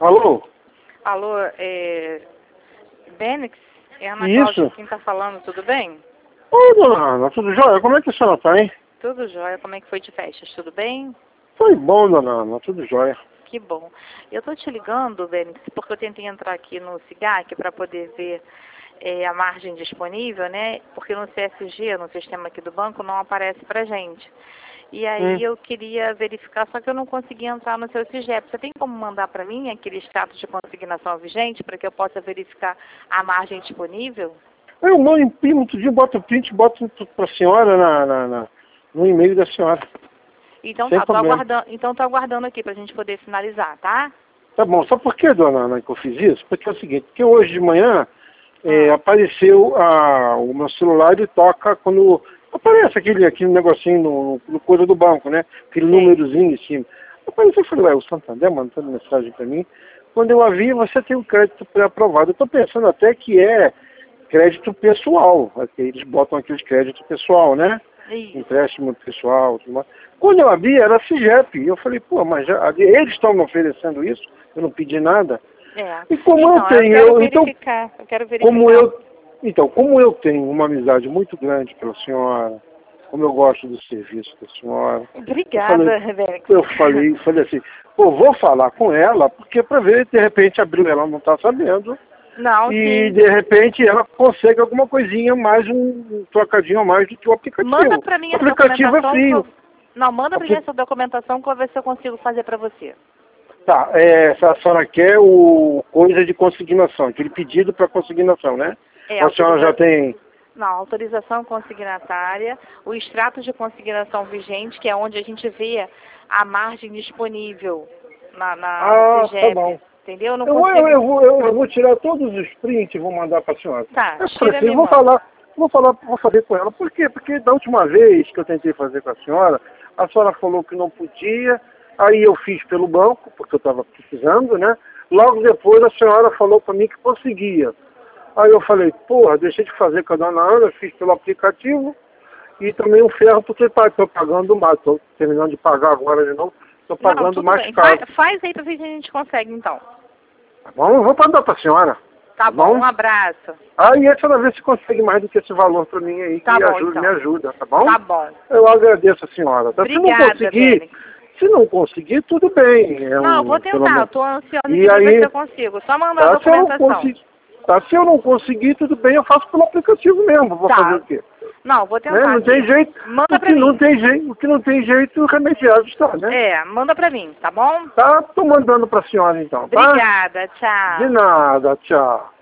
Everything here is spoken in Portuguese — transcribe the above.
Alô? Alô, Benix? É a Ana Isso. Cláudia quem tá falando, tudo bem? Oi, dona Ana, tudo jóia? Como é que a senhora tá, hein? Tudo jóia, como é que foi de festas, tudo bem? Foi bom, dona Ana, tudo jóia. Que bom. Eu tô te ligando, Benix, porque eu tentei entrar aqui no SIGAC para poder ver a margem disponível, né? Porque no CSG, no sistema aqui do banco, não aparece pra gente. E aí eu queria verificar, só que eu não consegui entrar no seu CIGEP. Você tem como mandar para mim aquele status de consignação vigente para que eu possa verificar a margem disponível? Eu mando, imprimo tudinho, boto o print, boto pra senhora no e-mail da senhora. Então Sem tá, problema. tô aguardando aqui pra gente poder finalizar, tá? Tá bom, sabe por que, dona Ana, que eu fiz isso? Porque é o seguinte, porque hoje de manhã apareceu o meu celular e toca quando aparece aquele negocinho no coisa do banco, né? Aquele númerozinho em cima. Apareceu, eu falei, ué, o Santander mandando mensagem para mim. Quando eu a vi, você tem um crédito pré-aprovado. Eu estou pensando até que é crédito pessoal. Eles botam aqueles créditos pessoal, né? Isso. Empréstimo pessoal, tudo mais. Quando eu abri, era CIGEP. E eu falei, pô, mas eles estão me oferecendo isso, eu não pedi nada. E como Então, eu tenho, eu quero verificar. Como eu tenho uma amizade muito grande pela senhora, como eu gosto do serviço da senhora. Obrigada, Rebeca. Eu falei assim, pô, vou falar com ela, porque para ver, de repente abriu, ela não está sabendo. Não, E sim. de repente ela consegue alguma coisinha mais, um trocadinho a mais do que o aplicativo. Manda pra mim O a aplicativo é documentação. frio. Não, manda pra mim essa documentação que eu vou ver se eu consigo fazer pra você. Tá, a senhora quer coisa de consignação, aquele pedido para consignação, né? A senhora já tem... Não, autorização consignatária, o extrato de consignação vigente, que é onde a gente vê a margem disponível no CIGEP, tá bom. entendeu? Não Eu vou tirar todos os prints e vou mandar para a senhora. Tá, Vou fazer com ela. Por quê? Porque da última vez que eu tentei fazer com a senhora falou que não podia, aí eu fiz pelo banco, porque eu estava precisando, né? Logo depois a senhora falou para mim que conseguia. Aí eu falei, porra, deixei de fazer com a dona Ana, fiz pelo aplicativo e também um ferro porque estou pagando mais, estou terminando de pagar agora de novo, estou pagando mais caro. Faz aí para ver se a gente consegue então. Tá bom, eu vou mandar para a senhora. Tá bom, um abraço. Aí a senhora vê se consegue mais do que esse valor para mim aí, tá que bom, então. me ajuda, tá bom? Tá bom. Eu agradeço a senhora. Tá? Obrigada, se não conseguir, tudo bem. Não, eu vou tentar, eu tô ansiosa e pra aí, ver se eu consigo. Só mandar a documentação. Se eu não conseguir, tudo bem, eu faço pelo aplicativo mesmo. Vou fazer o quê? Não, vou tentar. Não tem jeito. Manda pra mim. O que não tem jeito, remediado está, né? Manda pra mim, tá bom? Tá, tô mandando pra senhora então, tá? Obrigada, tchau. De nada, tchau.